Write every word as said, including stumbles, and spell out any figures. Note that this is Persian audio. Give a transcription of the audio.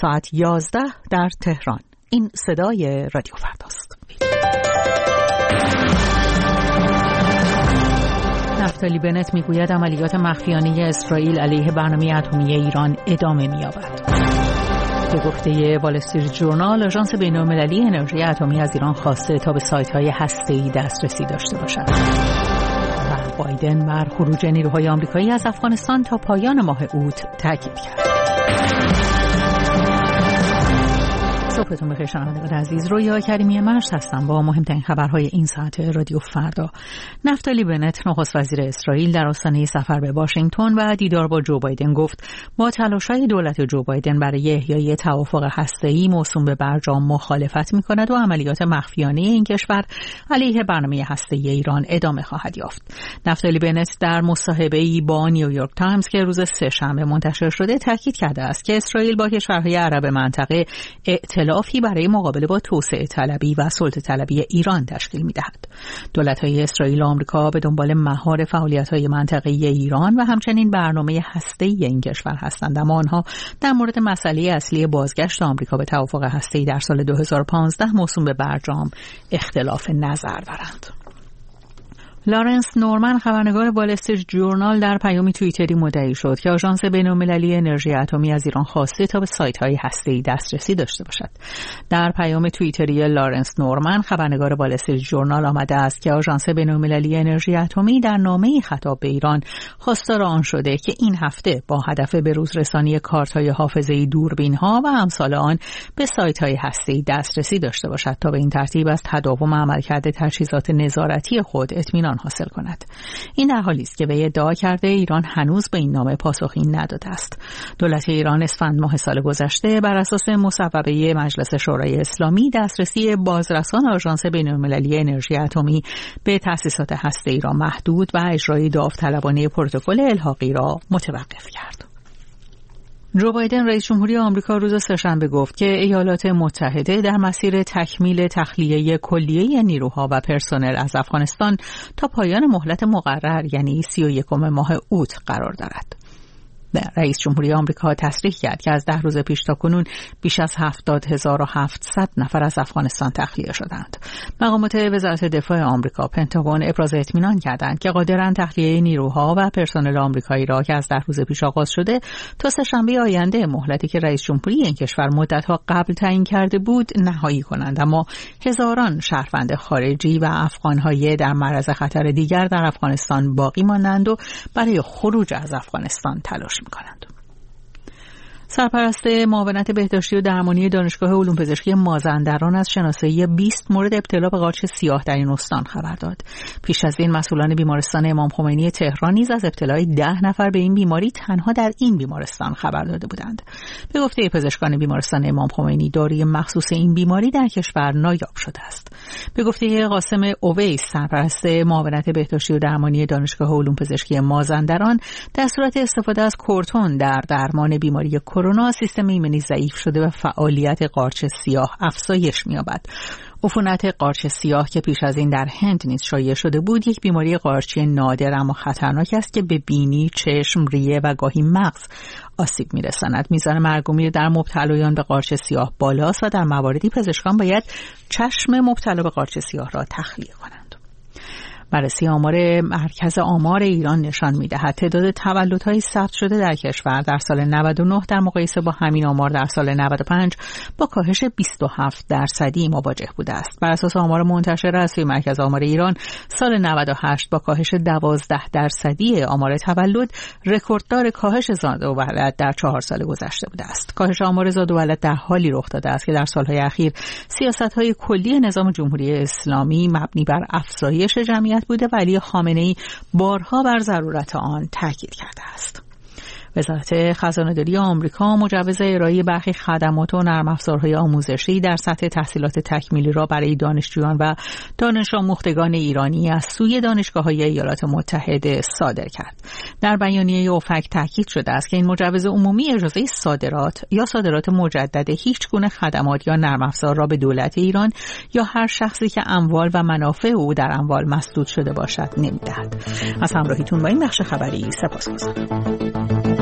ساعت یازده در تهران. این صدای رادیو فرداست. نفتالی بنت میگوید عملیات مخفیانه اسرائیل علیه برنامه اتمی ایران ادامه می‌یابد. به گفته وال استریت ژورنال، آژانس بین‌المللی انرژی اتمی از ایران خواسته تا به سایت‌های هسته‌ای دسترسی داشته باشد. و بایدن بر خروج نیروهای آمریکایی از افغانستان تا پایان ماه اوت تاکید کرد. صبحتون بخیر شنوندگان عزیز، رویا کریمی مرز هستم با مهمترین خبرهای این ساعت رادیو فردا. نفتالی بنت نخست وزیر اسرائیل در آستانه سفر به واشنگتن و دیدار با جو بایدن گفت با تلاش‌های دولت جو بایدن برای احیای توافق هسته‌ای موسوم به برجام مخالفت می‌کند و عملیات مخفیانه این کشور علیه برنامه هسته‌ای ایران ادامه خواهد یافت. نفتالی بنت در مصاحبه‌ای با نیویورک تایمز که روز سه‌شنبه منتشر شده تاکید کرده است که اسرائیل با کشورهای عرب منطقه ائتلافی برای مقابله با توسعه طلبی و سلطه طلبی ایران تشکیل می‌دهد. دولت‌های اسرائیل و آمریکا به دنبال مهار فعالیت‌های منطقه‌ای ایران و همچنین برنامه هسته‌ای این کشور هستند، اما آنها در مورد مسئله اصلی بازگشت آمریکا به توافق هسته‌ای در سال دو هزار و پانزده موسوم به برجام اختلاف نظر دارند. لارنس نورمن خبرنگار وال استریت ژورنال در پیامی توییتری مدعی شد که آژانس بین‌المللی انرژی اتمی از ایران خواسته تا به سایت‌های هسته‌ای دسترسی داشته باشد. در پیام توییتری لارنس نورمن خبرنگار وال استریت ژورنال آمده است که آژانس بین‌المللی انرژی اتمی در نامه‌ای خطاب به ایران خواستار آن شده که این هفته با هدف بروز رسانی کارت‌های حافظه‌ای دوربین‌ها و امثال آن به سایت‌های هسته‌ای دسترسی داشته باشد تا به این ترتیب از تداوم عملکرد تجهیزات نظارتی خود اطمینان حاصل کند. این در حالی است که وی ادعا کرده ایران هنوز به این نامه پاسخی نداده است. دولت ایران اسفند ماه سال گذشته بر اساس مصوبه مجلس شورای اسلامی دسترسی بازرسان آژانس بین‌المللی انرژی اتمی به تأسیسات هسته‌ای را محدود و اجرای داوطلبانه پروتکل الحاقی را متوقف کرد. جو بایدن رئیس جمهوری آمریکا روز سه‌شنبه گفت که ایالات متحده در مسیر تکمیل تخلیه کلیه نیروها و پرسنل از افغانستان تا پایان مهلت مقرر یعنی سی و یکم ماه اوت قرار دارد. رئیس جمهوری آمریکا تصریح کرد که از ده روز پیش تا کنون بیش از هفتاد هزار و هفتصد نفر از افغانستان تخلیه شدند. مقامات وزارت دفاع آمریکا پنتاگون ابراز اطمینان کردند که قادرند تخلیه نیروها و پرسنل آمریکایی را که از ده روز پیش آغاز شده تا سه‌شنبه آینده، مهلتی که رئیس جمهوری این کشور مدت‌ها قبل تعیین کرده بود، نهایی کنند. اما هزاران شهروند خارجی و افغان‌های در معرض خطر دیگر در افغانستان باقی ماندند و برای خروج از افغانستان تلاش می‌کنند. سرپرست معاونت بهداشتی و درمانی دانشگاه علوم پزشکی مازندران از شناسایی بیست مورد ابتلا به قارچ سیاه در این استان خبر داد. پیش از این مسئولان بیمارستان امام خمینی تهران نیز از ابتلای ده نفر به این بیماری تنها در این بیمارستان خبر داده بودند. به گفته پزشکان بیمارستان امام خمینی، داروی مخصوص این بیماری در کشور نایاب شده است. به گفته قاسم اویس، سرپرست معاونت بهداشتی و درمانی دانشگاه علوم پزشکی مازندران، در صورت استفاده از کورتون در درمان بیماری کرونا سیستم ایمنی ضعیف شده و فعالیت قارچ سیاه افزایش می‌یابد. عفونت قارچ سیاه که پیش از این در هند نیز شایع شده بود، یک بیماری قارچی نادر اما خطرناک است که به بینی، چشم، ریه و گاهی مغز آسیب می‌رساند. میزان مرگ و میر در مبتلایان به قارچ سیاه بالاست و در مواردی پزشکان باید چشم مبتلا به قارچ سیاه را تخلیه کنند. بررسی آمار مرکز آمار ایران نشان می‌دهد تعداد تولدهای ثبت شده در کشور در سال نود و نه در مقایسه با همین آمار در سال نود و پنج با کاهش بیست و هفت درصدی مواجه بوده است. بر اساس آمار منتشر از سوی مرکز آمار ایران، سال نود و هشت با کاهش دوازده درصدی آمار تولد رکورددار کاهش زاد و ولد در چهار سال گذشته بوده است. کاهش آمار زاد و ولد در حالی رخ داده است که در سالهای اخیر سیاست‌های کلی نظام جمهوری اسلامی مبنی بر افزایش جمعیت بوده و علی خامنه‌ای بارها بر ضرورت آن تاکید کرده است. وزارت خزانه‌داری آمریکا مجوز ارائه برخی خدمات و نرم افزارهای آموزشی در سطح تحصیلات تکمیلی را برای دانشجویان و دانش آموختگان ایرانی از سوی دانشگاه‌های ایالات متحده صادر کرد. در بیانیه اوفک تاکید شده است که این مجوز عمومی اجازه صادرات یا صادرات مجدد هیچ گونه خدمات یا نرم افزار را به دولت ایران یا هر شخصی که اموال و منافع او در اموال مسدود شده باشد نمی‌دهد. از همراهیتون با این بخش خبری سپاسگزارم.